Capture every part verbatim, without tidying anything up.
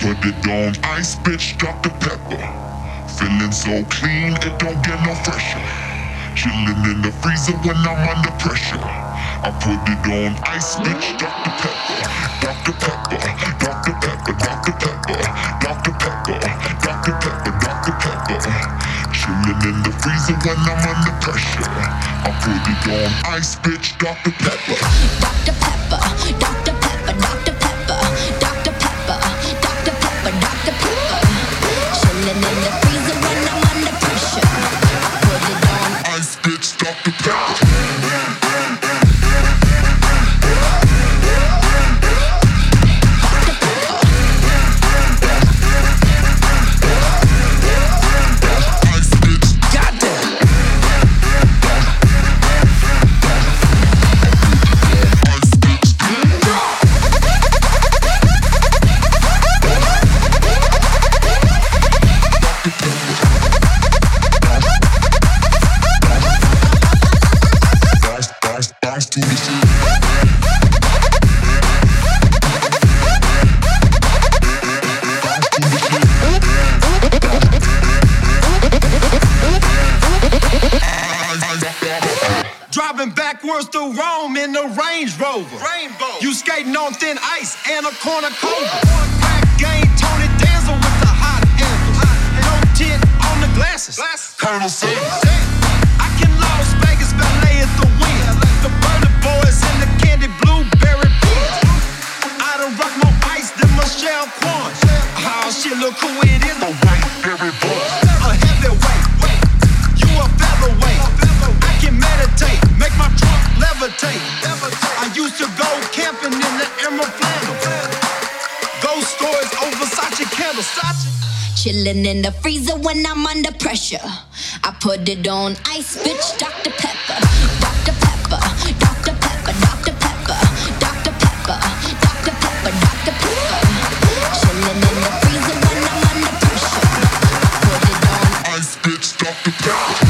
put it on ice, bitch, doctor Pepper. Feeling so clean, it don't get no fresher. Chillin' in the freezer when I'm under pressure. I put it on ice, bitch, doctor Pepper. doctor Pepper, doctor Pepper, doctor Pepper, doctor Pepper, doctor Pepper, doctor Pepper. Chillin' in the freezer when I'm under pressure. I put it on ice, bitch, doctor Pepper. doctor Pepper, doctor Pepper, doctor Pepper, doctor Pepper, doctor Pepper, doctor Pepper. Chillin' in the freezer when I'm under pressure. I put it on ice, bitch, doctor Pepper. Driving backwards through Rome in the Range Rover. Rainbow. You skating on thin ice and a corner cover. Crack game, Tony Danza with the hot handles. No tint on the glasses. Colonel Sanders. I can Las Vegas ballet at the wheel. The Burner Boys and the Candy Blueberry Beat. I done rock more ice than Michelle Kwan. Oh shit, look who it is. The white berry boy. A heavyweight. You a featherweight. I can meditate, make my trunk levitate. I used to go camping in the Emerald Flannel. Ghost stories over Versace candles. Chillin' in the freezer when I'm under pressure. I put it on ice, bitch, doctor Pepper. doctor Pepper, doctor Pepper, doctor Pepper, doctor Pepper, doctor Pepper, doctor Pepper. Chillin' in the freezer when I'm under pressure. I put it on ice, bitch, doctor Pepper.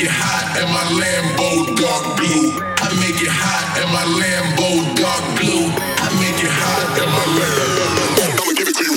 it hot in my Lambo dark blue. I make it hot in my Lambo dark blue. I make it hot in my Lambo. I'ma give it to you.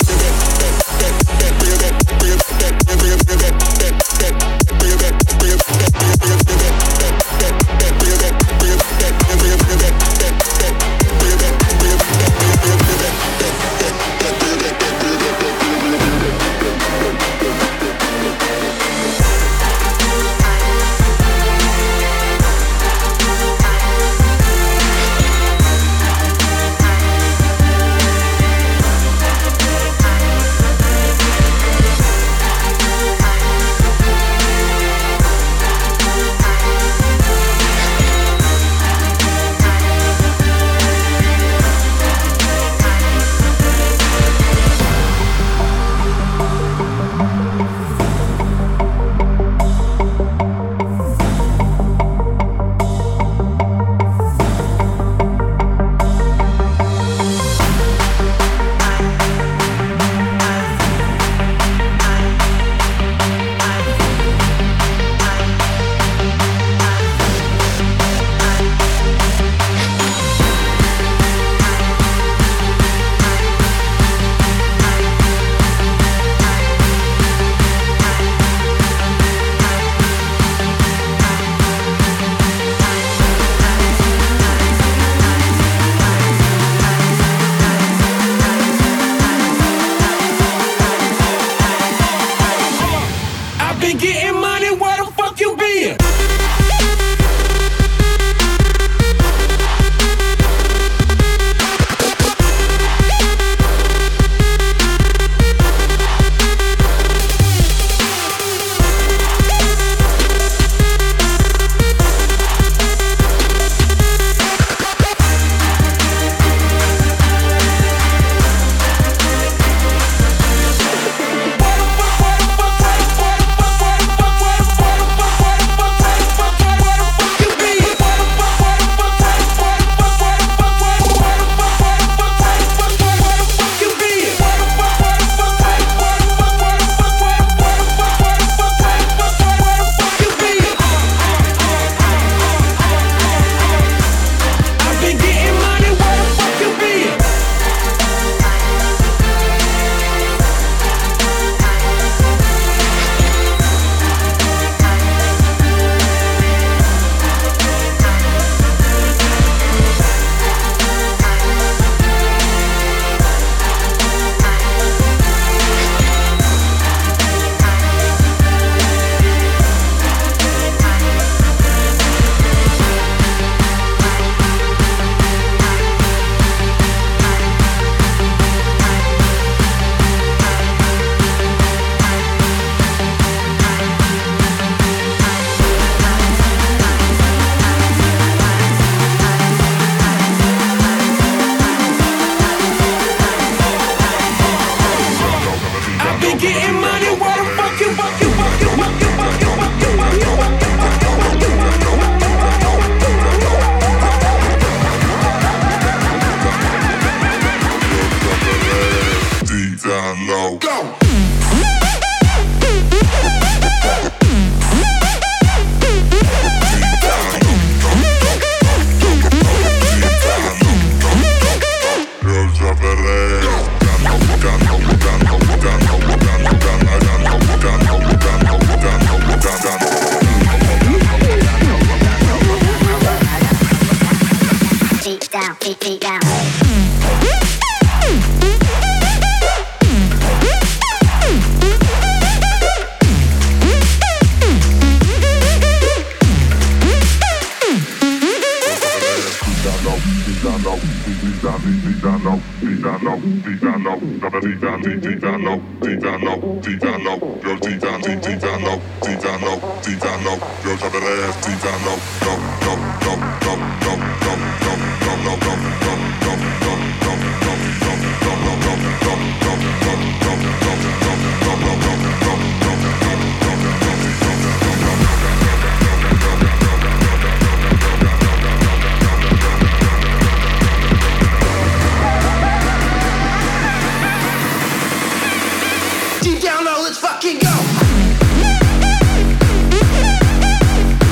Deep down low, let's fucking go.